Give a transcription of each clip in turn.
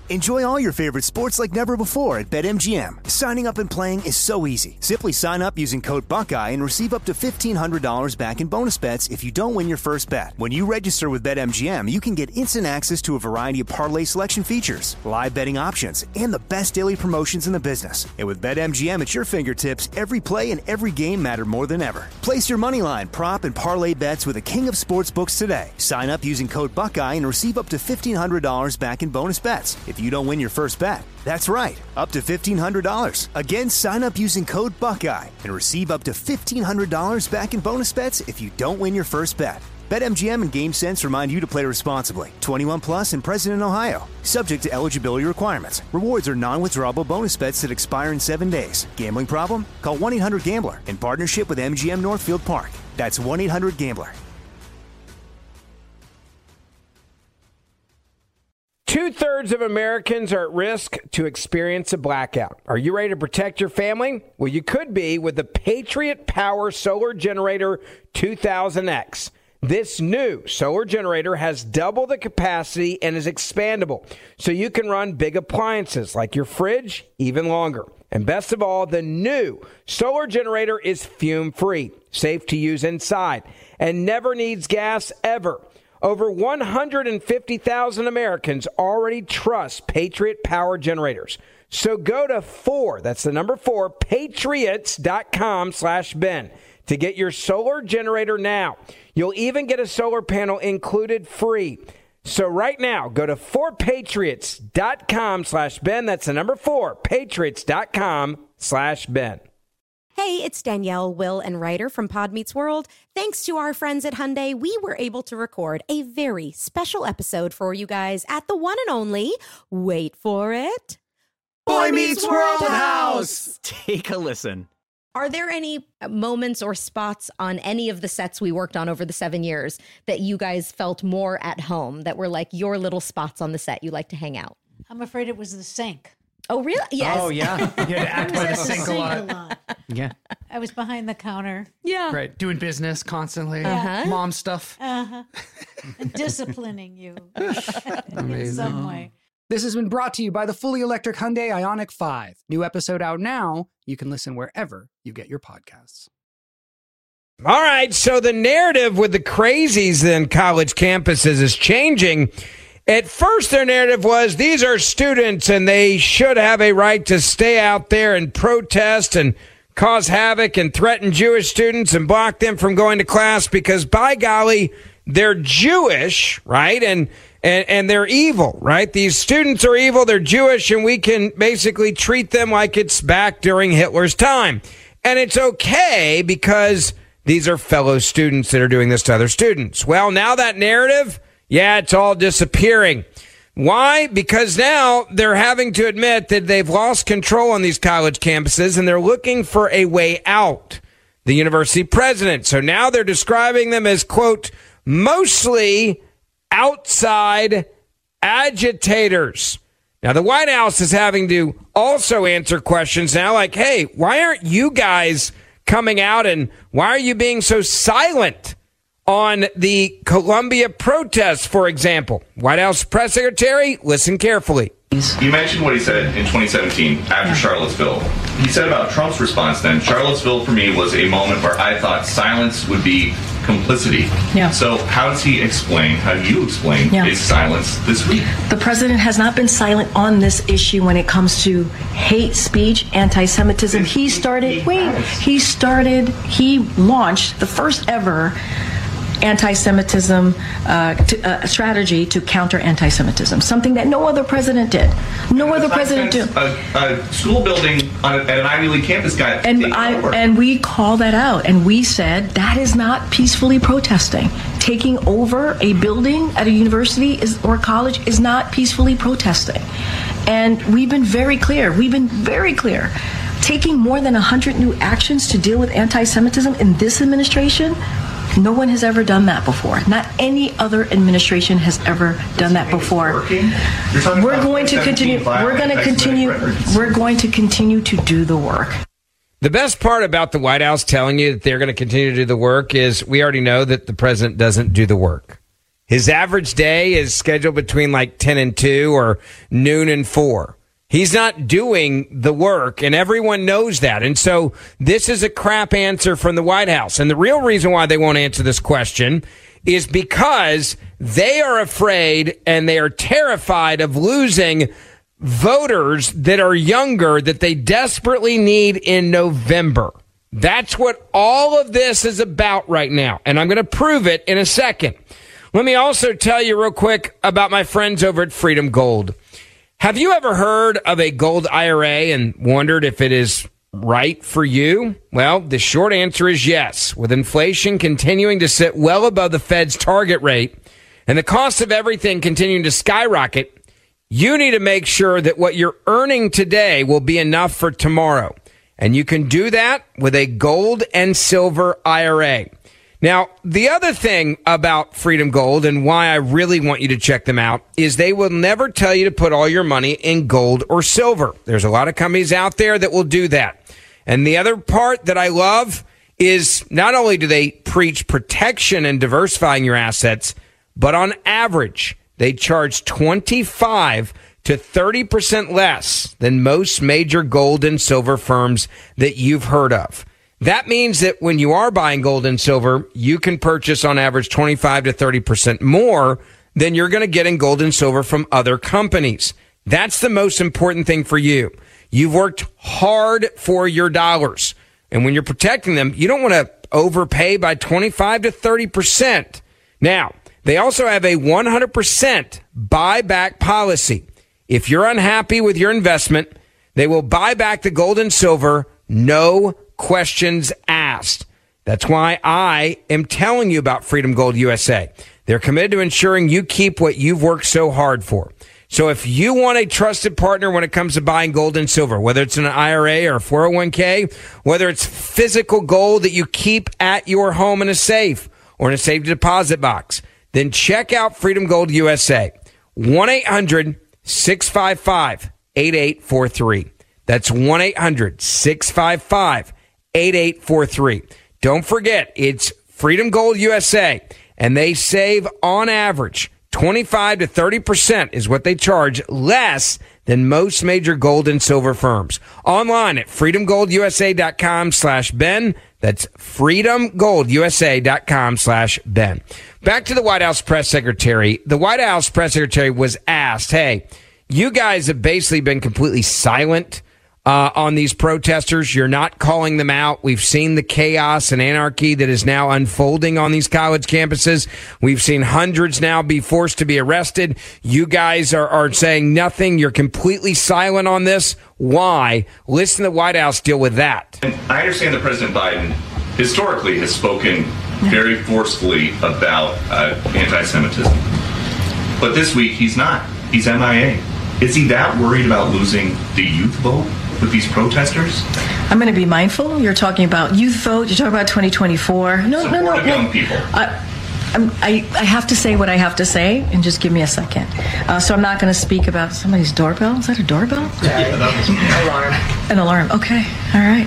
Enjoy all your favorite sports like never before at BetMGM. Signing up and playing is so easy. Simply sign up using code Buckeye and receive up to $1,500 back in bonus bets if you don't win your first bet. When you register with BetMGM, you can get instant access to a variety of parlay selection features, live betting options, and the best daily promotions in the business. And with BetMGM at your fingertips, every play and every game matter more than ever. Place your moneyline, prop, and parlay bets with the king of sportsbooks today. Sign up using code Buckeye and receive up to $1,500 back in bonus bets if you don't win your first bet. That's right, up to $1,500. Again, sign up using code Buckeye and receive up to $1,500 back in bonus bets if you don't win your first bet. BetMGM and GameSense remind you to play responsibly. 21 plus and present in Ohio. Subject to eligibility requirements. Rewards are non-withdrawable bonus bets that expire in 7 days. Gambling problem? Call 1-800-GAMBLER in partnership with MGM Northfield Park. That's 1-800-GAMBLER. 2/3 of Americans are at risk to experience a blackout. Are you ready to protect your family? Well, you could be with the Patriot Power Solar Generator 2000X. This new solar generator has double the capacity and is expandable, so you can run big appliances like your fridge even longer. And best of all, the new solar generator is fume-free, safe to use inside, and never needs gas ever. Over 150,000 Americans already trust Patriot Power Generators. So go to 4, that's the number 4, patriots.com/Ben to get your solar generator now. You'll even get a solar panel included free. So right now, go to 4patriots.com/Ben. That's the number 4, patriots.com/Ben. Hey, it's Danielle, Will, and Ryder from Pod Meets World. Thanks to our friends at Hyundai, we were able to record a very special episode for you guys at the one and only, wait for it, Boy Meets World House! Take a listen. Are there any moments or spots on any of the sets we worked on over the 7 years that you guys felt more at home, that were like your little spots on the set you like to hang out? I'm afraid it was the sink. Oh, really? Yes. Oh, yeah. You had to act by the sink a lot. Yeah. I was behind the counter. Yeah. Right. Doing business constantly. Mom stuff. And disciplining you in some way. This has been brought to you by the fully electric Hyundai Ioniq 5. New episode out now. You can listen wherever you get your podcasts. All right, so the narrative with the crazies in college campuses is changing. At first, their narrative was these are students and they should have a right to stay out there and protest and cause havoc and threaten Jewish students and block them from going to class because, by golly, they're Jewish, right? And they're evil, right? These students are evil, they're Jewish, and we can basically treat them like it's back during Hitler's time. And it's okay because these are fellow students that are doing this to other students. Well, now that narrative, yeah, it's all disappearing. Why? Because now they're having to admit that they've lost control on these college campuses and they're looking for a way out. The university president. So now they're describing them as, quote, mostly outside agitators. Now, the White House is having to also answer questions now like, hey, why aren't you guys coming out and why are you being so silent on the Columbia protests, for example? White House press secretary, listen carefully. You mentioned what he said in 2017 after Charlottesville. He said about Trump's response then, Charlottesville for me was a moment where I thought silence would be complicity. Yeah. So how do you explain his silence this week? The president has not been silent on this issue when it comes to hate speech, anti-Semitism. He launched the first ever anti-Semitism strategy to counter anti-Semitism, something that no other president did. No other president did. A school building at an Ivy League campus got taken over. And we call that out, and we said that is not peacefully protesting. Taking over a building at a university or college is not peacefully protesting. And we've been very clear. Taking more than 100 new actions to deal with anti-Semitism in this administration, no one has ever done that before. Not any other administration has ever done that before. We're going to continue to do the work. The best part about the White House telling you that they're going to continue to do the work is we already know that the president doesn't do the work. His average day is scheduled between like 10 and 2 or noon and 4. He's not doing the work, and everyone knows that. And so this is a crap answer from the White House. And the real reason why they won't answer this question is because they are afraid and they are terrified of losing voters that are younger that they desperately need in November. That's what all of this is about right now. And I'm going to prove it in a second. Let me also tell you real quick about my friends over at Freedom Gold. Have you ever heard of a gold IRA and wondered if it is right for you? Well, the short answer is yes. With inflation continuing to sit well above the Fed's target rate and the cost of everything continuing to skyrocket, you need to make sure that what you're earning today will be enough for tomorrow. And you can do that with a gold and silver IRA. Now, the other thing about Freedom Gold and why I really want you to check them out is they will never tell you to put all your money in gold or silver. There's a lot of companies out there that will do that. And the other part that I love is not only do they preach protection and diversifying your assets, but on average, they charge 25 to 30% less than most major gold and silver firms that you've heard of. That means that when you are buying gold and silver, you can purchase on average 25 to 30% more than you're going to get in gold and silver from other companies. That's the most important thing for you. You've worked hard for your dollars. And when you're protecting them, you don't want to overpay by 25 to 30%. Now, they also have a 100% buyback policy. If you're unhappy with your investment, they will buy back the gold and silver, no questions asked. That's why I am telling you about Freedom Gold USA. They're committed to ensuring you keep what you've worked so hard for. So if you want a trusted partner when it comes to buying gold and silver, whether it's an IRA or a 401k, whether it's physical gold that you keep at your home in a safe or in a safe deposit box, then check out Freedom Gold USA. 1-800-655-8843. That's 1-800-655-8843. Don't forget, it's Freedom Gold USA, and they save on average 25 to 30% is what they charge less than most major gold and silver firms. Online at freedomgoldusa.com/Ben. That's freedomgoldusa.com/Ben. Back to the White House press secretary. The White House press secretary was asked, hey, you guys have basically been completely silent on these protesters. You're not calling them out. We've seen the chaos and anarchy that is now unfolding on these college campuses. We've seen hundreds now be forced to be arrested. You guys are saying nothing. You're completely silent on this. Why? Listen to the White House deal with that. And I understand that President Biden historically has spoken very forcefully about anti-Semitism. But this week, he's not. He's MIA. Is he that worried about losing the youth vote with these protesters? I'm going to be mindful. You're talking about youth vote. You're talking about 2024. No. Young people. I have to say what I have to say, and just give me a second. So I'm not going to speak about somebody's doorbell. Is that a doorbell? Alarm. An alarm. Okay. All right.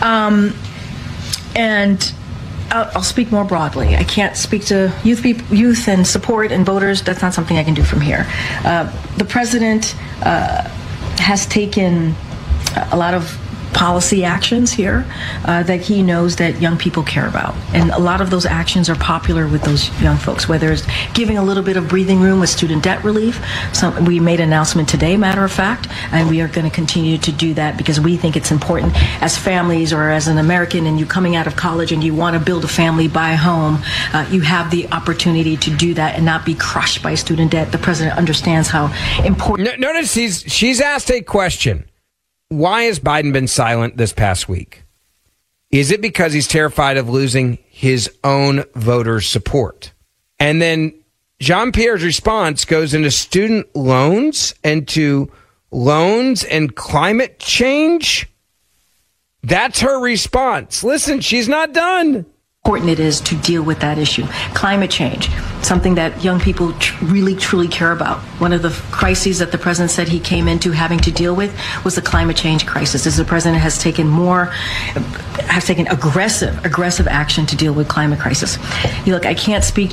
And I'll speak more broadly. I can't speak to youth and support and voters. That's not something I can do from here. The president has taken a lot of policy actions here that he knows that young people care about. And a lot of those actions are popular with those young folks, whether it's giving a little bit of breathing room with student debt relief. We made an announcement today, matter of fact, and we are going to continue to do that because we think it's important as families or as an American and you coming out of college and you want to build a family, buy a home, you have the opportunity to do that and not be crushed by student debt. The president understands how important. Notice she's asked a question. Why has Biden been silent this past week? Is it because he's terrified of losing his own voters' support? And then Jean-Pierre's response goes into student loans and to loans and climate change. That's her response. Listen, she's not done. important it is to deal with that issue. Climate change, something that young people really, truly care about. One of the crises that the president said he came into having to deal with was the climate change crisis. As the president has taken aggressive action to deal with climate crisis. Look, I can't speak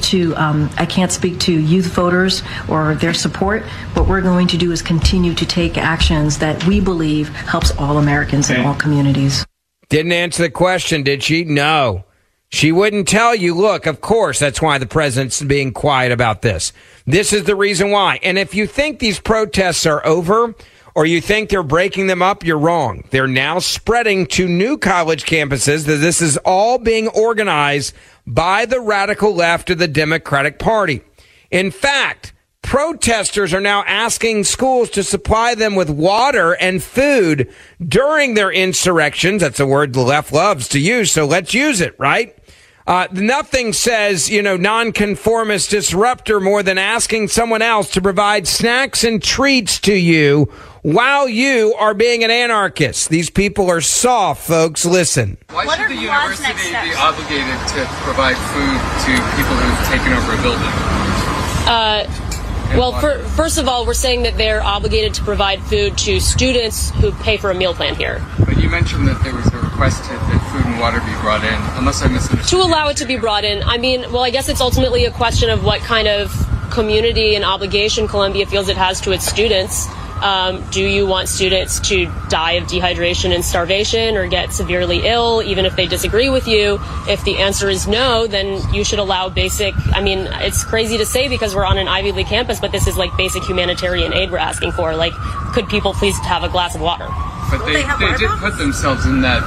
to youth voters or their support. What we're going to do is continue to take actions that we believe helps all Americans in all communities. Didn't answer the question, did she? No. She wouldn't tell you, look, of course, that's why the president's being quiet about this. This is the reason why. And if you think these protests are over or you think they're breaking them up, you're wrong. They're now spreading to new college campuses. This is all being organized by the radical left of the Democratic Party. In fact, protesters are now asking schools to supply them with water and food during their insurrections. That's a word the left loves to use, so let's use it, right? Nothing says, nonconformist disruptor more than asking someone else to provide snacks and treats to you while you are being an anarchist. These people are soft, folks. Listen. Why should the university be obligated to provide food to people who've taken over a building? First of all, we're saying that they're obligated to provide food to students who pay for a meal plan here. But you mentioned that there was a request that food and water be brought in, unless I misunderstood. To allow it to be brought in. I guess it's ultimately a question of what kind of community and obligation Columbia feels it has to its students. Do you want students to die of dehydration and starvation or get severely ill, even if they disagree with you? If the answer is no, then you should allow it's crazy to say because we're on an Ivy League campus, but this is like basic humanitarian aid we're asking for. Like, could people please have a glass of water? But they did put themselves in that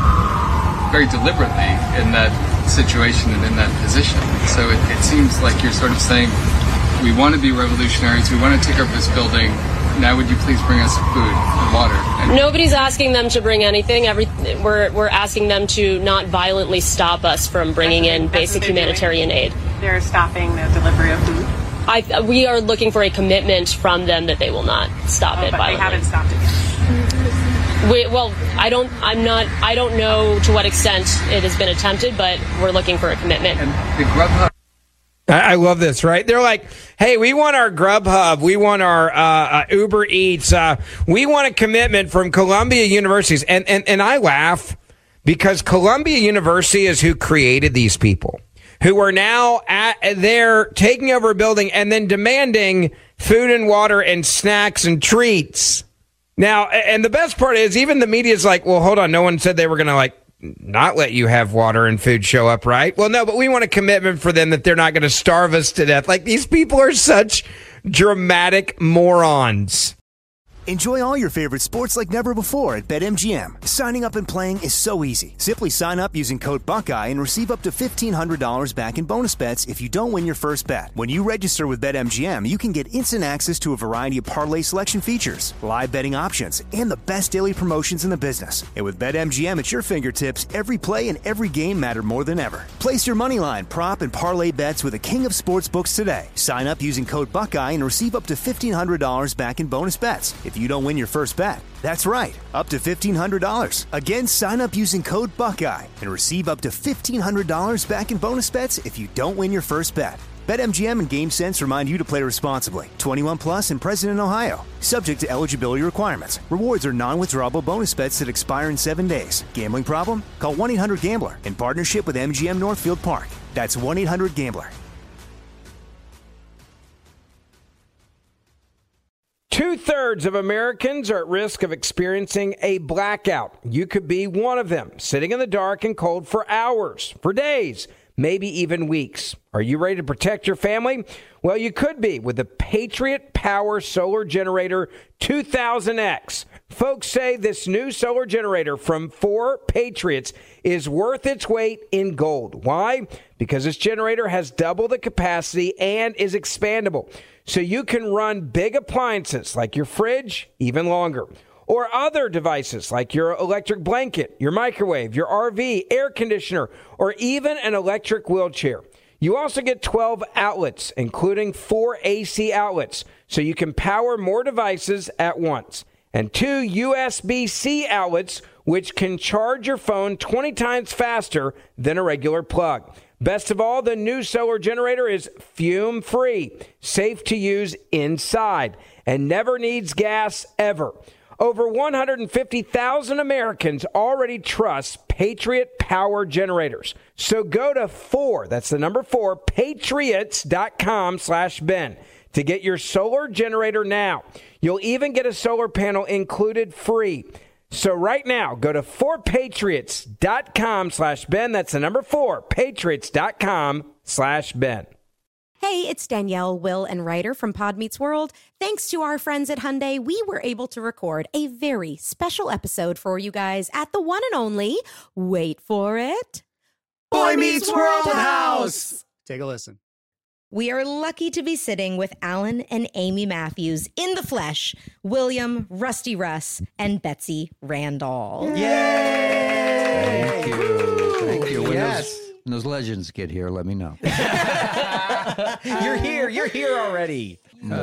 very deliberately, in that situation and in that position. So it seems like you're sort of saying, we want to be revolutionaries, we want to take over this building. Now would you please bring us food and water? Nobody's asking them to bring anything. We're asking them to not violently stop us from bringing in basic humanitarian aid. They're stopping the delivery of food? We are looking for a commitment from them that they will not stop it violently. They haven't stopped it yet. I don't know to what extent it has been attempted, but we're looking for a commitment. And the Grubhub. I love this, right? They're like, hey, we want our Grubhub. We want our Uber Eats. We want a commitment from Columbia Universities. And I laugh because Columbia University is who created these people who are now they're taking over a building and then demanding food and water and snacks and treats. Now, and the best part is even the media is like, well, hold on. No one said they were going to not let you have water and food show up, right? Well, no, but we want a commitment for them that they're not going to starve us to death. Like, these people are such dramatic morons. Enjoy all your favorite sports like never before at BetMGM. Signing up and playing is so easy. Simply sign up using code Buckeye and receive up to $1,500 back in bonus bets if you don't win your first bet. When you register with BetMGM, you can get instant access to a variety of parlay selection features, live betting options, and the best daily promotions in the business. And with BetMGM at your fingertips, every play and every game matter more than ever. Place your moneyline, prop, and parlay bets with the king of sportsbooks today. Sign up using code Buckeye and receive up to $1,500 back in bonus bets if you don't win your first bet. That's right, up to $1,500. Again, sign up using code Buckeye and receive up to $1,500 back in bonus bets if you don't win your first bet. BetMGM and GameSense remind you to play responsibly. 21 plus and present in Ohio. Subject to eligibility requirements. Rewards are non-withdrawable bonus bets that expire in 7 days. Gambling problem? Call 1-800-GAMBLER in partnership with MGM Northfield Park. That's 1-800-GAMBLER. 2/3 of Americans are at risk of experiencing a blackout. You could be one of them, sitting in the dark and cold for hours, for days, maybe even weeks. Are you ready to protect your family? Well, you could be with the Patriot Power Solar Generator 2000X. Folks say this new solar generator from 4 Patriots is worth its weight in gold. Why? Because this generator has double the capacity and is expandable. So you can run big appliances like your fridge even longer, or other devices like your electric blanket, your microwave, your RV, air conditioner, or even an electric wheelchair. You also get 12 outlets, including 4 AC outlets, so you can power more devices at once. and 2 USB-C outlets, which can charge your phone 20 times faster than a regular plug. Best of all, the new solar generator is fume-free, safe to use inside, and never needs gas ever. Over 150,000 Americans already trust Patriot Power Generators. So go to 4, patriots.com/Ben to get your solar generator now. You'll even get a solar panel included free. So right now, go to 4patriots.com/Ben. That's 4, patriots.com/Ben. Hey, it's Danielle, Will, and Ryder from Pod Meets World. Thanks to our friends at Hyundai, we were able to record a very special episode for you guys at the one and only, wait for it, Boy Meets World House. Take a listen. We are lucky to be sitting with Alan and Amy Matthews in the flesh, William, Rusty Russ, and Betsy Randall. Yay! Thank you. Thank you. Yes. When those legends get here, let me know. You're here already.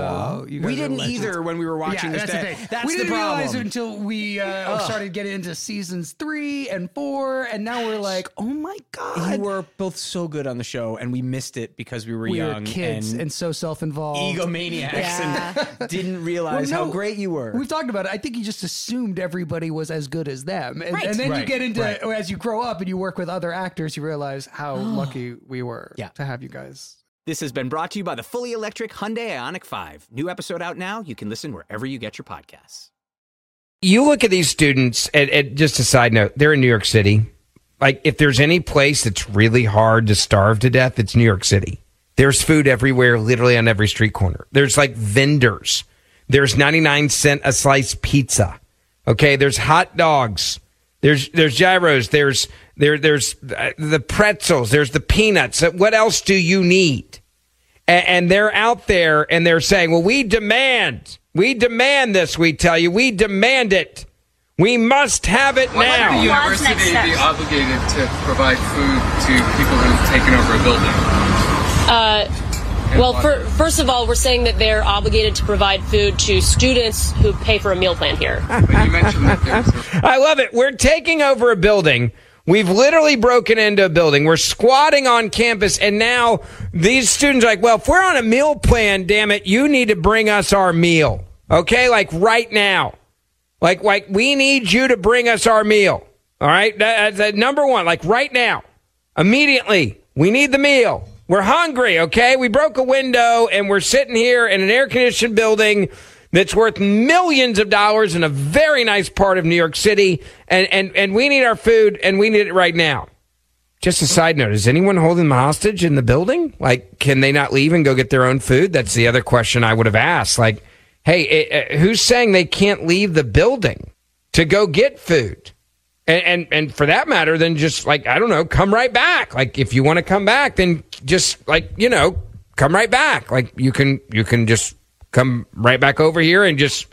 We didn't either when we were watching this. That's the thing. That's we the didn't problem. realize it until we started getting into seasons 3 and 4, and now we're like, oh my God. You were both so good on the show, and we missed it because we were young. We were kids and so self-involved. Egomaniacs and didn't realize how great you were. We've talked about it. I think you just assumed everybody was as good as them. And, and then you get into, as you grow up and you work with other actors, you realize how lucky we were to have you guys. This has been brought to you by the fully electric Hyundai Ioniq 5. New episode out now. You can listen wherever you get your podcasts. You look at these students, and just a side note, they're in New York City. Like, if there's any place that's really hard to starve to death, it's New York City. There's food everywhere, literally on every street corner. There's like vendors. There's 99-cent a slice pizza. Okay, there's hot dogs. There's gyros. There's the pretzels. There's the peanuts. What else do you need? And they're out there and they're saying, well, we demand this. We tell you, we demand it. We must have it now. Why would the university be obligated to provide food to people who've taken over a building? Well, first of all, we're saying that they're obligated to provide food to students who pay for a meal plan here. But you mentioned that there's I love it. We're taking over a building. We've literally broken into a building. We're squatting on campus, and now these students are like, well, if we're on a meal plan, damn it, you need to bring us our meal. Okay? Like right now. Like we need you to bring us our meal. All right? That's number one. Like right now. Immediately. We need the meal. We're hungry, okay? We broke a window, and we're sitting here in an air-conditioned building that's worth millions of dollars in a very nice part of New York City, and we need our food, and we need it right now. Just a side note, is anyone holding them hostage in the building? Like, can they not leave and go get their own food? That's the other question I would have asked. Like, hey, who's saying they can't leave the building to go get food? And for that matter, then just like, I don't know, come right back. Like, if you want to come back, then just like, come right back. Like, you can just come right back over here and just,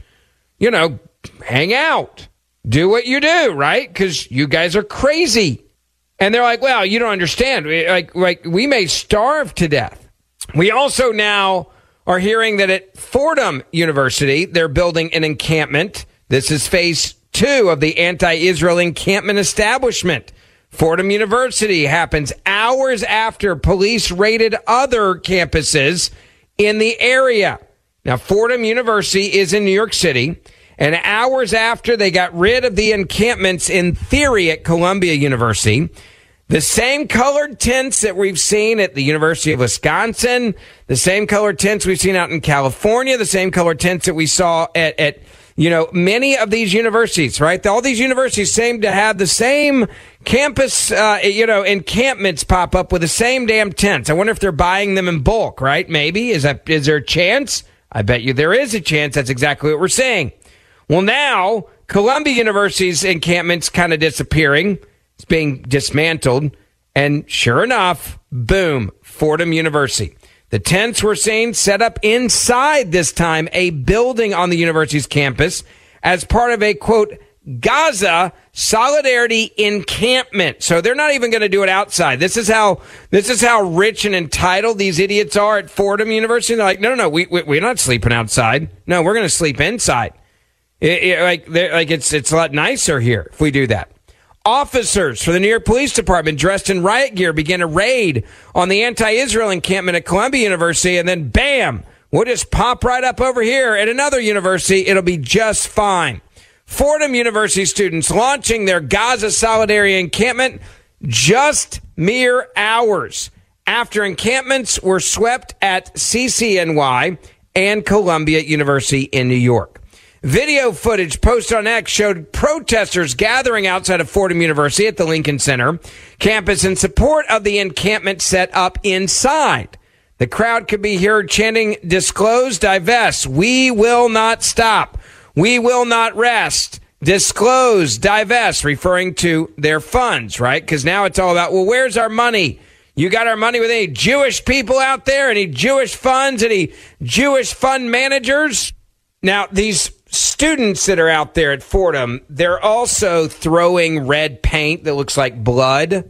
hang out. Do what you do, right? Because you guys are crazy. And they're like, well, you don't understand. Like we may starve to death. We also now are hearing that at Fordham University, they're building an encampment. This is phase 2 of the anti-Israel encampment establishment. Fordham University happens hours after police raided other campuses in the area. Now, Fordham University is in New York City, and hours after they got rid of the encampments in theory at Columbia University, the same colored tents that we've seen at the University of Wisconsin, the same colored tents we've seen out in California, the same colored tents that we saw at many of these universities, right? All these universities seem to have the same campus, encampments pop up with the same damn tents. I wonder if they're buying them in bulk, right? Maybe. Is there a chance? I bet you there is a chance. That's exactly what we're saying. Well, now Columbia University's encampment's kind of disappearing. It's being dismantled. And sure enough, boom, Fordham University. The tents were seen set up inside, this time, a building on the university's campus as part of a, quote, Gaza solidarity encampment. So they're not even going to do it outside. This is how rich and entitled these idiots are at Fordham University. They're like, no, we're not sleeping outside. No, we're going to sleep inside. It's a lot nicer here if we do that. Officers for the New York Police Department dressed in riot gear began a raid on the anti-Israel encampment at Columbia University, and then bam, we'll just pop right up over here at another university. It'll be just fine. Fordham University students launching their Gaza Solidarity encampment just mere hours after encampments were swept at CCNY and Columbia University in New York. Video footage posted on X showed protesters gathering outside of Fordham University at the Lincoln Center campus in support of the encampment set up inside. The crowd could be heard chanting, "Disclose, divest. We will not stop. We will not rest. Disclose, divest," referring to their funds, right? Because now it's all about, well, where's our money? You got our money with any Jewish people out there? Any Jewish funds? Any Jewish fund managers? Now, these students that are out there at Fordham, they're also throwing red paint that looks like blood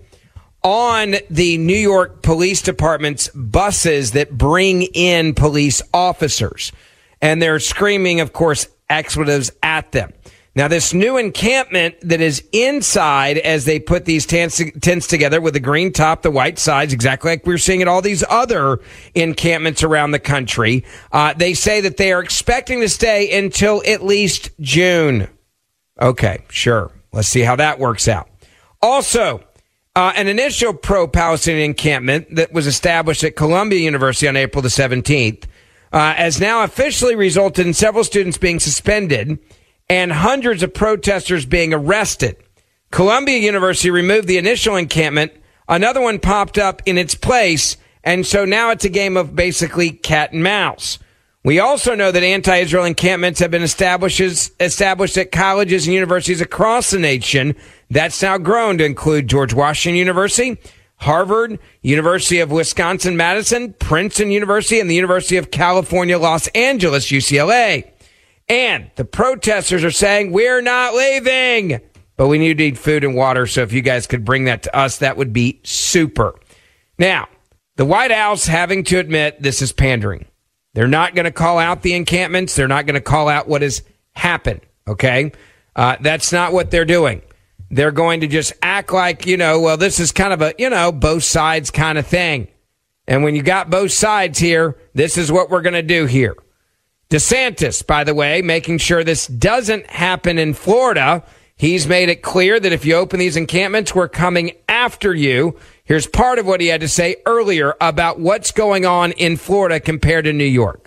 on the New York Police Department's buses that bring in police officers. And they're screaming, of course, expletives at them. Now, this new encampment that is inside as they put these tents together with the green top, the white sides, exactly like we're seeing at all these other encampments around the country. They say that they are expecting to stay until at least June. Okay, sure. Let's see how that works out. Also, an initial pro-Palestinian encampment that was established at Columbia University on April the 17th has now officially resulted in several students being suspended and hundreds of protesters being arrested. Columbia University removed the initial encampment. Another one popped up in its place, and so now it's a game of basically cat and mouse. We also know that anti-Israel encampments have been established at colleges and universities across the nation. That's now grown to include George Washington University, Harvard, University of Wisconsin-Madison, Princeton University, and the University of California, Los Angeles, UCLA. And the protesters are saying, we're not leaving, but we need food and water. So if you guys could bring that to us, that would be super. Now, the White House having to admit this is pandering. They're not going to call out the encampments. They're not going to call out what has happened. Okay. That's not what they're doing. They're going to just act like, well, this is kind of a, both sides kind of thing. And when you got both sides here, this is what we're going to do here. DeSantis, by the way, making sure this doesn't happen in Florida. He's made it clear that if you open these encampments, we're coming after you. Here's part of what he had to say earlier about what's going on in Florida compared to New York.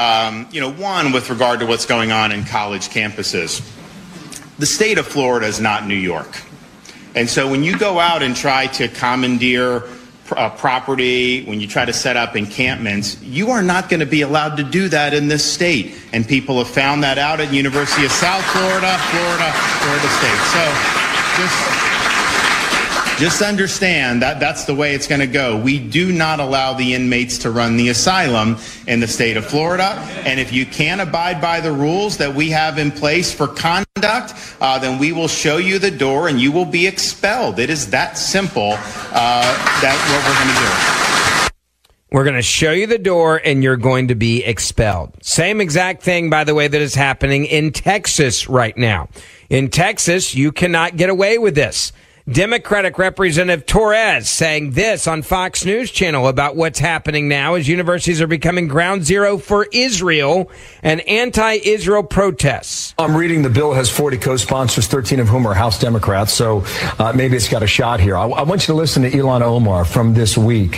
One, with regard to what's going on in college campuses, the state of Florida is not New York. And so when you go out and try to commandeer property, when you try to set up encampments, you are not going to be allowed to do that in this state. And people have found that out at University of South Florida, Florida State. So just understand that that's the way it's going to go. We do not allow the inmates to run the asylum in the state of Florida. And if you can't abide by the rules that we have in place for conduct, then we will show you the door and you will be expelled. It is that simple. That's what we're going to do. We're going to show you the door and you're going to be expelled. Same exact thing, by the way, that is happening in Texas right now. In Texas, you cannot get away with this. Democratic Representative Torres saying this on Fox News Channel about what's happening now as universities are becoming ground zero for Israel and anti-Israel protests. I'm reading the bill has 40 co-sponsors, 13 of whom are House Democrats, so maybe it's got a shot here. I want you to listen to Ilhan Omar from this week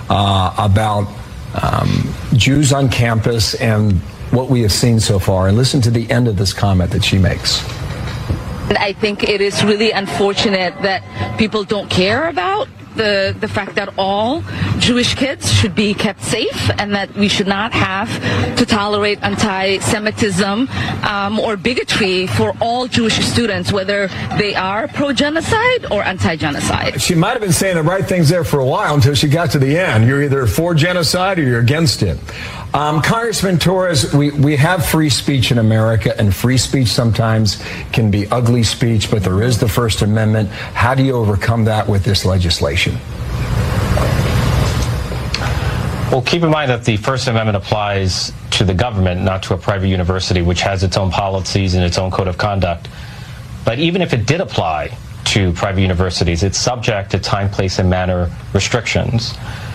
about Jews on campus and what we have seen so far, and listen to the end of this comment that she makes. I think it is really unfortunate that people don't care about the fact that all Jewish kids should be kept safe and that we should not have to tolerate anti-Semitism or bigotry for all Jewish students, whether they are pro-genocide or anti-genocide. She might have been saying the right things there for a while until she got to the end. You're either for genocide or you're against it. Congressman Torres, we have free speech in America, and free speech sometimes can be ugly speech, but there is the First Amendment. How do you overcome that with this legislation? Well, keep in mind that the First Amendment applies to the government, not to a private university, which has its own policies and its own code of conduct. But even if it did apply to private universities, it's subject to time, place, and manner restrictions.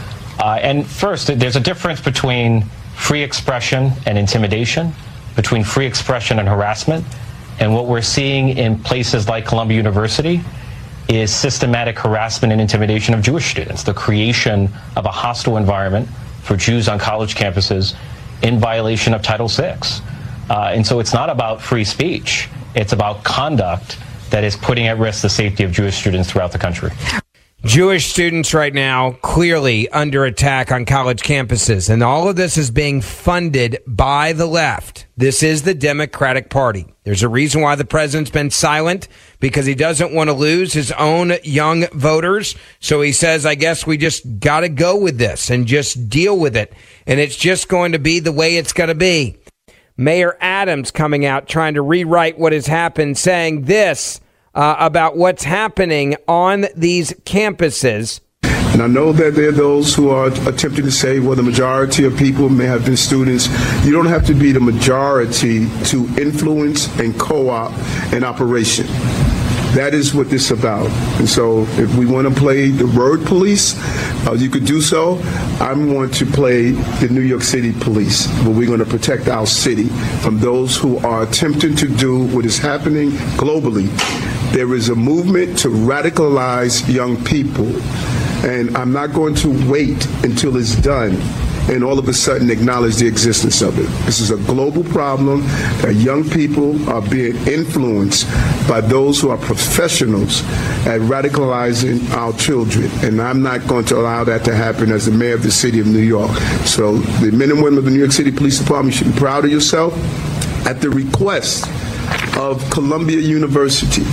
And first, there's a difference between free expression and intimidation, between free expression and harassment. And what we're seeing in places like Columbia University is systematic harassment and intimidation of Jewish students, the creation of a hostile environment for Jews on college campuses in violation of Title VI. And so it's not about free speech. It's about conduct that is putting at risk the safety of Jewish students throughout the country. Jewish students right now clearly under attack on college campuses, and all of this is being funded by the left. This is the Democratic Party. There's a reason why the president's been silent, because he doesn't want to lose his own young voters. So he says, I guess we just got to go with this and just deal with it. And it's just going to be the way it's going to be. Mayor Adams coming out trying to rewrite what has happened, saying this about what's happening on these campuses. And I know that there are those who are attempting to say, well, the majority of people may have been students. You don't have to be the majority to influence and co-op an operation. That is what this is about. And so if we want to play the word police, you could do so. I'm going to play the New York City police, but we're going to protect our city from those who are attempting to do what is happening globally. There is a movement to radicalize young people, and I'm not going to wait until it's done and all of a sudden acknowledge the existence of it. This is a global problem that young people are being influenced by those who are professionals at radicalizing our children. And I'm not going to allow that to happen as the mayor of the city of New York. So the men and women of the New York City Police Department should be proud of yourself. At the request of Columbia University,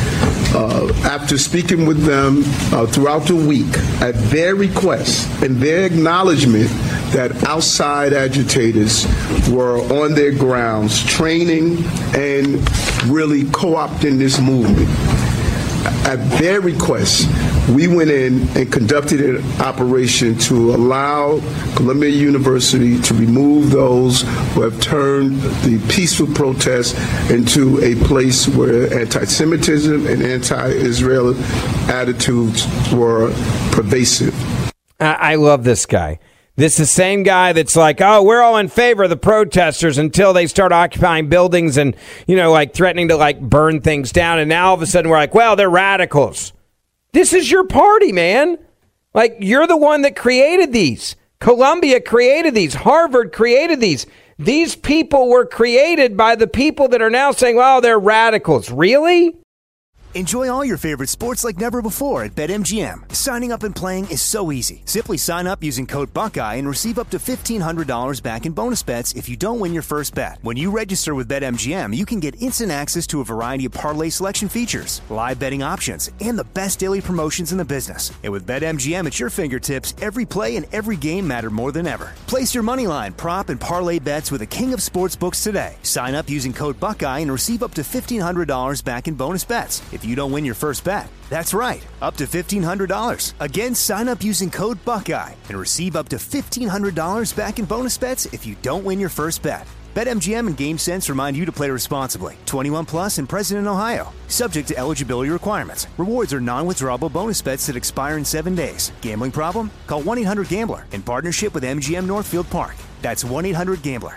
after speaking with them throughout the week, at their request and their acknowledgement that outside agitators were on their grounds training and really co-opting this movement, at their request, we went in and conducted an operation to allow Columbia University to remove those who have turned the peaceful protest into a place where anti-Semitism and anti-Israel attitudes were pervasive. I love this guy. This is the same guy that's like, oh, we're all in favor of the protesters until they start occupying buildings and, you know, like threatening to like burn things down. And now all of a sudden we're like, well, they're radicals. This is your party, man. Like, you're the one that created these. Columbia created these. Harvard created these. These people were created by the people that are now saying, well, they're radicals. Really? Enjoy all your favorite sports like never before at BetMGM. Signing up and playing is so easy. Simply sign up using code Buckeye and receive up to $1,500 back in bonus bets if you don't win your first bet. When you register with BetMGM, you can get instant access to a variety of parlay selection features, live betting options, and the best daily promotions in the business. And with BetMGM at your fingertips, every play and every game matter more than ever. Place your moneyline, prop, and parlay bets with the king of sportsbooks today. Sign up using code Buckeye and receive up to $1,500 back in bonus bets if you don't win your first bet. That's right, up to $1,500. Again, sign up using code Buckeye and receive up to $1,500 back in bonus bets if you don't win your first bet. BetMGM and GameSense remind you to play responsibly. 21 plus and present in Ohio. Subject to eligibility requirements. Rewards are non-withdrawable bonus bets that expire in 7 days. Gambling problem? Call 1-800-GAMBLER in partnership with MGM Northfield Park. That's 1-800-GAMBLER.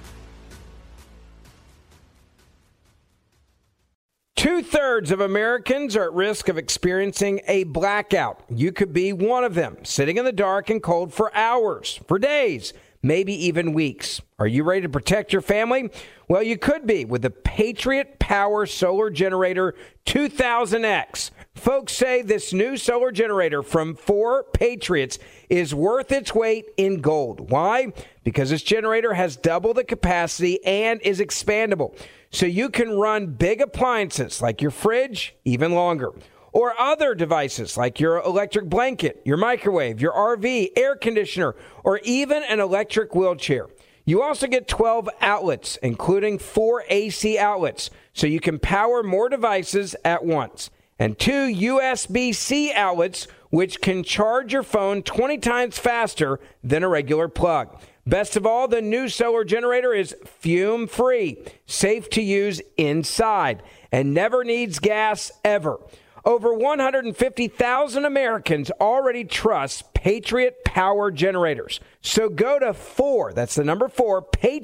2/3 of Americans are at risk of experiencing a blackout. You could be one of them, sitting in the dark and cold for hours, for days, maybe even weeks. Are you ready to protect your family? Well, you could be with the Patriot Power Solar Generator 2000X. Folks say this new solar generator from 4 Patriots is worth its weight in gold. Why? Because this generator has double the capacity and is expandable. So you can run big appliances like your fridge even longer, or other devices like your electric blanket, your microwave, your RV, air conditioner, or even an electric wheelchair. You also get 12 outlets, including 4 AC outlets, so you can power more devices at once, and 2 USB-C outlets which can charge your phone 20 times faster than a regular plug. Best of all, the new solar generator is fume-free, safe to use inside, and never needs gas ever. Over 150,000 Americans already trust Patriot Power Generators. So go to that's the number 4,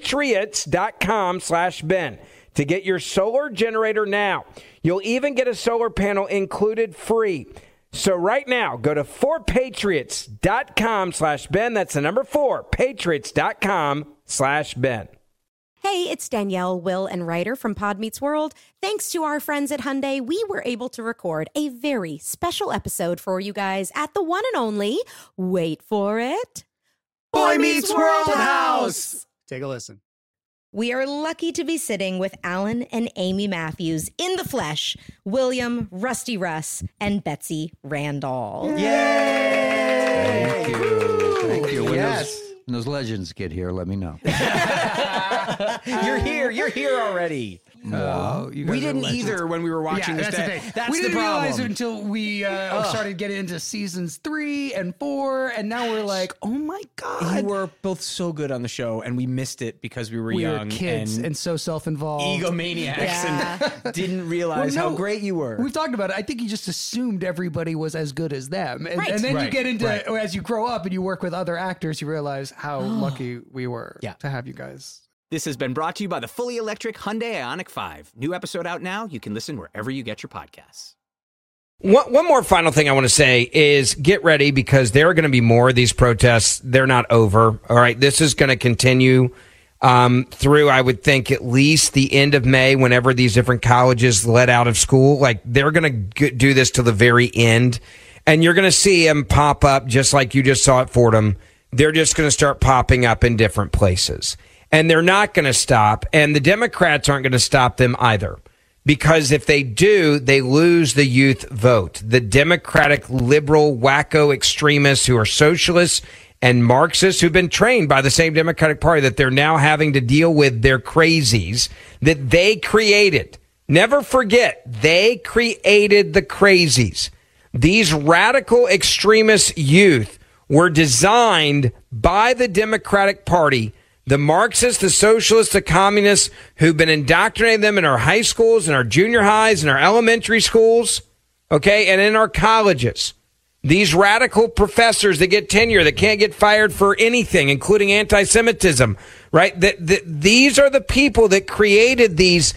patriots.com/Ben to get your solar generator now. You'll even get a solar panel included free. So right now, go to 4patriots.com/Ben. That's the number 4, patriots.com/Ben. Hey, it's Danielle, Will, and Ryder from Pod Meets World. Thanks to our friends at Hyundai, we were able to record a very special episode for you guys at the one and only, wait for it, Boy Meets World House. Take a listen. We are lucky to be sitting with Alan and Amy Matthews in the flesh, William, Rusty Russ, and Betsy Randall. Yay! Thank you. Thank you. Yes. When those legends get here, let me know. You're here already. No, we didn't either when we were watching this. We didn't realize it until we started getting into seasons 3 and 4, and now we're like, oh my god! You were both so good on the show, and we missed it because we were young, kids, and so self-involved, egomaniacs, and didn't realize how great you were. We've talked about it. I think you just assumed everybody was as good as them, and then you get into as you grow up and you work with other actors, you realize how lucky we were to have you guys. This has been brought to you by the fully electric Hyundai Ioniq 5. New episode out now. You can listen wherever you get your podcasts. One more final thing I want to say is get ready because there are going to be more of these protests. They're not over. All right. This is going to continue through, I would think, at least the end of May, whenever these different colleges let out of school. Like, they're going to do this to the very end. And you're going to see them pop up just like you just saw at Fordham. They're just going to start popping up in different places. And they're not going to stop. And the Democrats aren't going to stop them either. Because if they do, they lose the youth vote. The Democratic liberal wacko extremists who are socialists and Marxists who've been trained by the same Democratic Party that they're now having to deal with their crazies that they created. Never forget, they created the crazies. These radical extremist youth were designed by the Democratic Party, the Marxists, the socialists, the communists who've been indoctrinating them in our high schools, in our junior highs, in our elementary schools, okay, and in our colleges. These radical professors that get tenure, that can't get fired for anything, including anti-Semitism, right? These are the people that created these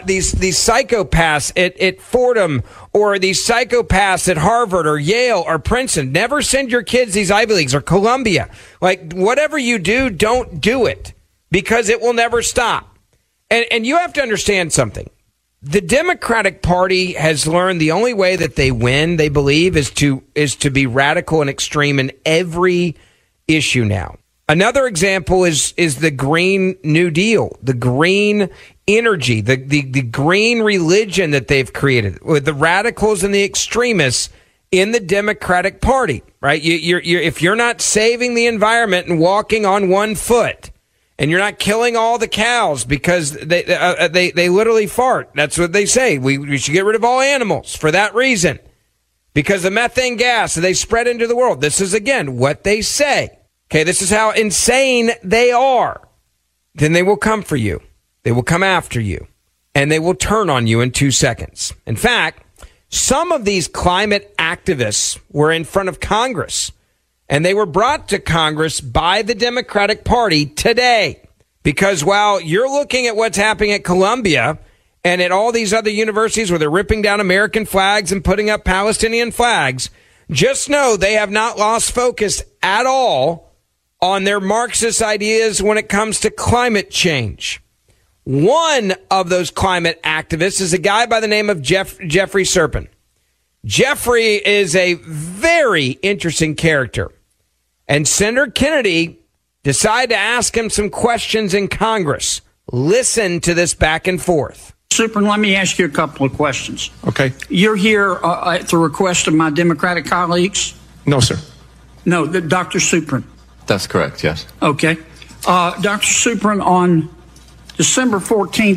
psychopaths at Fordham, or these psychopaths at Harvard or Yale or Princeton. Never send your kids these Ivy Leagues or Columbia. Like, whatever you do, don't do it, because it will never stop. And you have to understand something. The Democratic Party has learned the only way that they win, they believe, is to be radical and extreme in every issue now. Another example is the Green New Deal, the green energy, the green religion that they've created with the radicals and the extremists in the Democratic Party, right? If you're not saving the environment and walking on one foot, and you're not killing all the cows because they literally fart. That's what they say. We should get rid of all animals for that reason, because the methane gas, they spread into the world. This is, again, what they say. Okay, this is how insane they are. Then they will come for you. They will come after you, and they will turn on you in 2 seconds. In fact, some of these climate activists were in front of Congress, and they were brought to Congress by the Democratic Party today. Because while you're looking at what's happening at Columbia and at all these other universities where they're ripping down American flags and putting up Palestinian flags, just know they have not lost focus at all on their Marxist ideas when it comes to climate change. One of those climate activists is a guy by the name of Jeffrey Serpin. Jeffrey is a very interesting character. And Senator Kennedy decided to ask him some questions in Congress. Listen to this back and forth. Serpin, let me ask you a couple of questions. Okay. You're here at the request of my Democratic colleagues? No, sir. No, Dr. Serpin. That's correct, yes. Okay. Dr. Serpin, on December 14,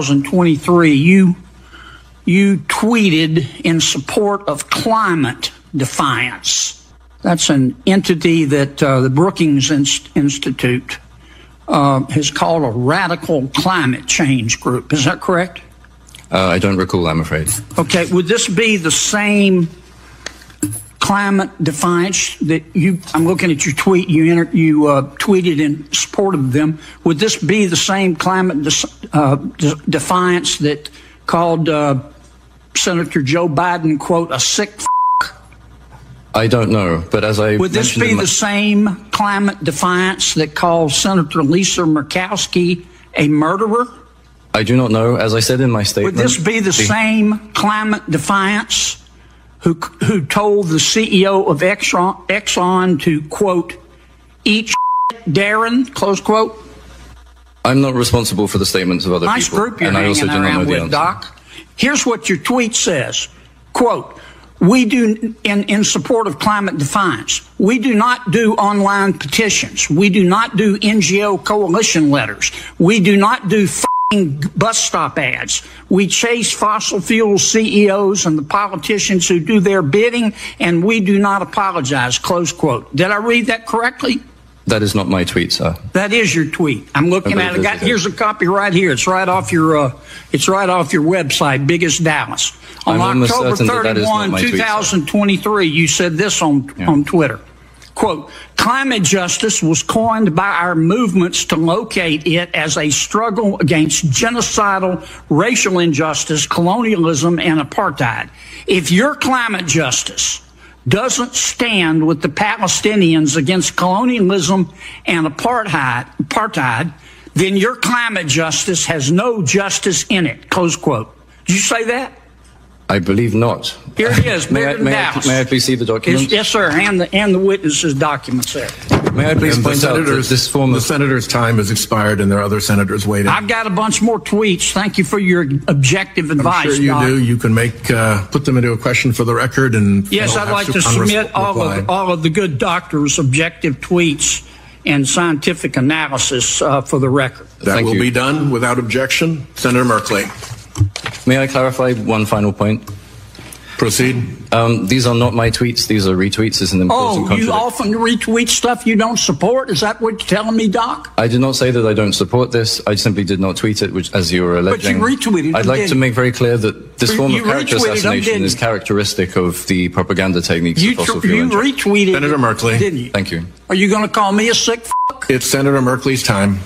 2023, you tweeted in support of climate Defiance. That's an entity that the Brookings Institute has called a radical climate change group. Is that correct? I don't recall, I'm afraid. Okay, would this be the same climate defiance that I'm looking at your tweet, you tweeted in support of them. Would this be the same climate defiance that called Senator Joe Biden, quote, a sick f***? I don't know, but as I Would this be the same climate defiance that called Senator Lisa Murkowski a murderer? I do not know. As I said in my statement... Would this be the same climate defiance who told the CEO of Exxon to, quote, eat shit, Darren, close quote? I'm not responsible for the statements of other nice people. Group you're and I also do not know the answer. Doc. Here's what your tweet says, quote, we do, in support of climate defiance, we do not do online petitions. We do not do NGO coalition letters. We do not do bus stop ads. We chase fossil fuel CEOs and the politicians who do their bidding, and we do not apologize, close quote. Did I read that correctly? That is not my tweet, sir. That is your tweet. I'm looking at it. Here's a copy right here. It's right off your website, Biggest Dallas. On October 31, 2023, you said this on Twitter. Quote, climate justice was coined by our movements to locate it as a struggle against genocidal racial injustice, colonialism, and apartheid. If your climate justice doesn't stand with the Palestinians against colonialism and apartheid, then your climate justice has no justice in it, close quote. Did you say that? I believe not. Here it is. May I please see the document? Yes, sir, and the witnesses' documents there. May I please point out that this form of... The senator's time has expired and there are other senators waiting. I've got a bunch more tweets. Thank you for your objective advice, I'm sure you Doc. do. You can put them into a question for the record and... Yes, I'd like to submit all of the good doctor's objective tweets and scientific analysis for the record. That will be done without objection. Senator Merkley. May I clarify one final point? Proceed. These are not my tweets. These are retweets. It's an important contradiction. You often retweet stuff you don't support? Is that what you're telling me, Doc? I did not say that I don't support this. I simply did not tweet it, which, as you were alleging. But you retweeted it. I'd like to make very clear that this form of character assassination is characteristic of the propaganda techniques of fossil fuel. You retweeted Senator Merkley. Didn't you? Thank you. Are you going to call me a sick f***? It's Senator Merkley's time.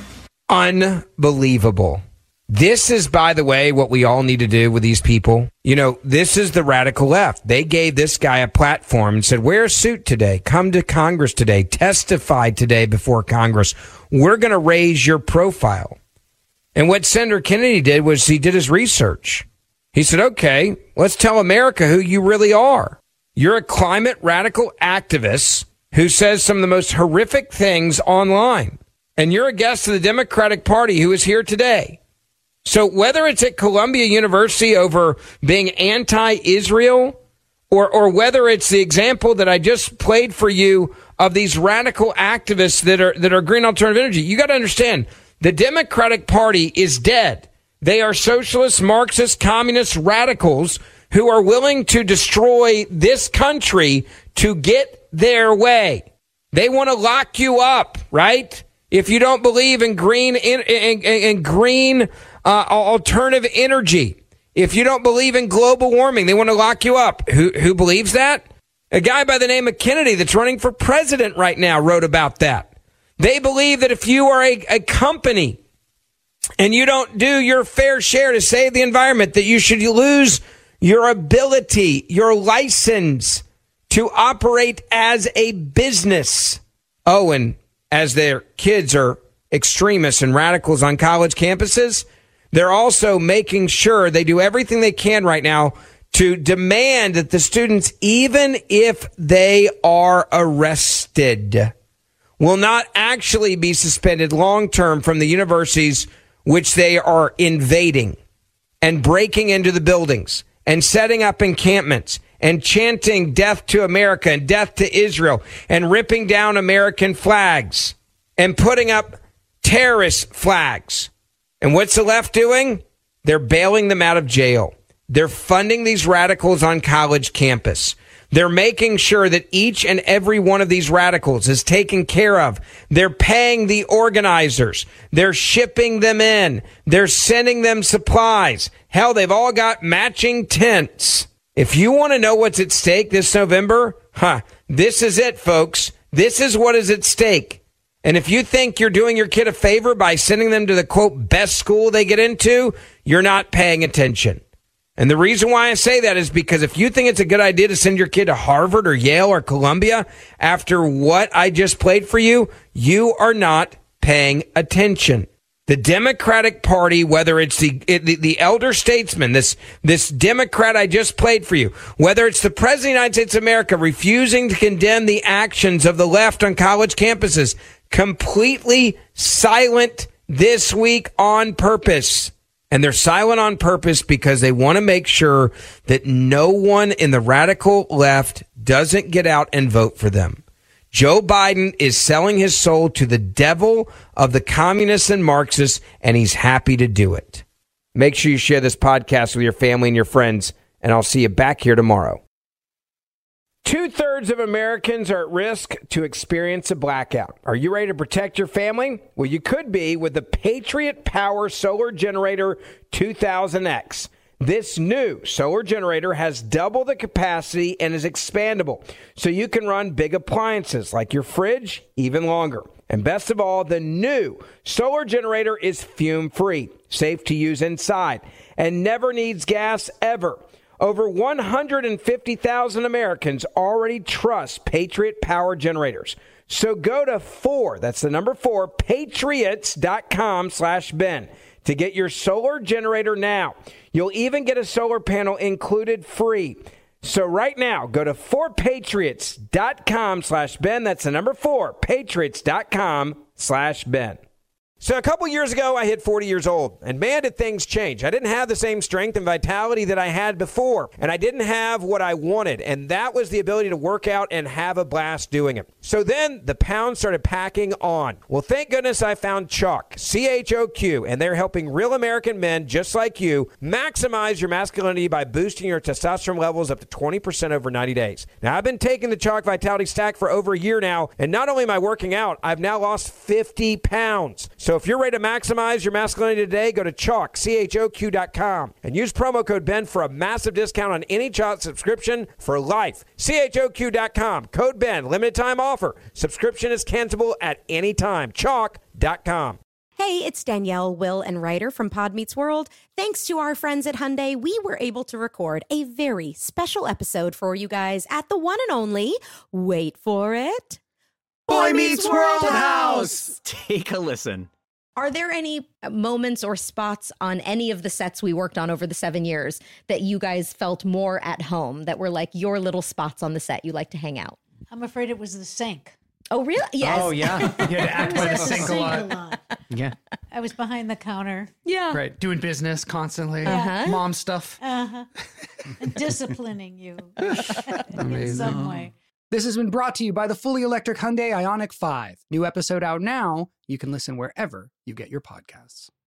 Unbelievable. This is, by the way, what we all need to do with these people. You know, this is the radical left. They gave this guy a platform and said, wear a suit today. Come to Congress today. Testify today before Congress. We're going to raise your profile. And what Senator Kennedy did was he did his research. He said, okay, let's tell America who you really are. You're a climate radical activist who says some of the most horrific things online. And you're a guest of the Democratic Party who is here today. So whether it's at Columbia University over being anti-Israel or whether it's the example that I just played for you of these radical activists that are green alternative energy, you got to understand the Democratic Party is dead. They are socialist, Marxist, communist radicals who are willing to destroy this country to get their way. They want to lock you up, right? If you don't believe in green alternative energy, if you don't believe in global warming, they want to lock you up. Who believes that? A guy by the name of Kennedy that's running for president right now wrote about that. They believe that if you are a company and you don't do your fair share to save the environment, that you should lose your ability, your license to operate as a business. Oh, and as their kids are extremists and radicals on college campuses, they're also making sure they do everything they can right now to demand that the students, even if they are arrested, will not actually be suspended long term from the universities which they are invading and breaking into the buildings and setting up encampments and chanting death to America and death to Israel and ripping down American flags and putting up terrorist flags. And what's the left doing? They're bailing them out of jail. They're funding these radicals on college campus. They're making sure that each and every one of these radicals is taken care of. They're paying the organizers. They're shipping them in. They're sending them supplies. Hell, they've all got matching tents. If you want to know what's at stake this November, this is it, folks. This is what is at stake. And if you think you're doing your kid a favor by sending them to the, quote, best school they get into, you're not paying attention. And the reason why I say that is because if you think it's a good idea to send your kid to Harvard or Yale or Columbia after what I just played for you, you are not paying attention. The Democratic Party, whether it's the elder statesman, this Democrat I just played for you, whether it's the President of the United States of America refusing to condemn the actions of the left on college campuses, completely silent this week on purpose. And they're silent on purpose because they want to make sure that no one in the radical left doesn't get out and vote for them. Joe Biden is selling his soul to the devil of the communists and Marxists, and he's happy to do it. Make sure you share this podcast with your family and your friends, and I'll see you back here tomorrow. 2/3 of Americans are at risk to experience a blackout. Are you ready to protect your family? Well, you could be with the Patriot Power Solar Generator 2000X. This new solar generator has double the capacity and is expandable, so you can run big appliances like your fridge even longer. And best of all, the new solar generator is fume-free, safe to use inside, and never needs gas ever. Over 150,000 Americans already trust Patriot Power Generators. So go to 4, that's the number 4, patriots.com/Ben to get your solar generator now. You'll even get a solar panel included free. So right now, go to 4patriots.com/Ben. That's the number 4, patriots.com/Ben. So a couple years ago, I hit 40 years old, and man, did things change. I didn't have the same strength and vitality that I had before, and I didn't have what I wanted, and that was the ability to work out and have a blast doing it. So then the pounds started packing on. Well, thank goodness I found Chalk, CHOQ, and they're helping real American men just like you maximize your masculinity by boosting your testosterone levels up to 20% over 90 days. Now, I've been taking the Chalk Vitality Stack for over a year now, and not only am I working out, I've now lost 50 pounds. So if you're ready to maximize your masculinity today, go to Chalk, CHOQ.com, and use promo code Ben for a massive discount on any Chalk subscription for life. CHOQ.com, code Ben, limited time offer. Subscription is cancelable at any time. Chalk.com. Hey, it's Danielle, Will, and Ryder from Pod Meets World. Thanks to our friends at Hyundai, we were able to record a very special episode for you guys at the one and only, wait for it, Boy Meets World House. Take a listen. Are there any moments or spots on any of the sets we worked on over the 7 years that you guys felt more at home, that were like your little spots on the set you like to hang out? I'm afraid it was the sink. Oh, really? Yes. Oh, yeah. You had to act by the sink a lot. Yeah. I was behind the counter. Yeah. Right. Doing business constantly. Mom stuff. And disciplining you in some way. This has been brought to you by the fully electric Hyundai Ioniq 5. New episode out now. You can listen wherever you get your podcasts.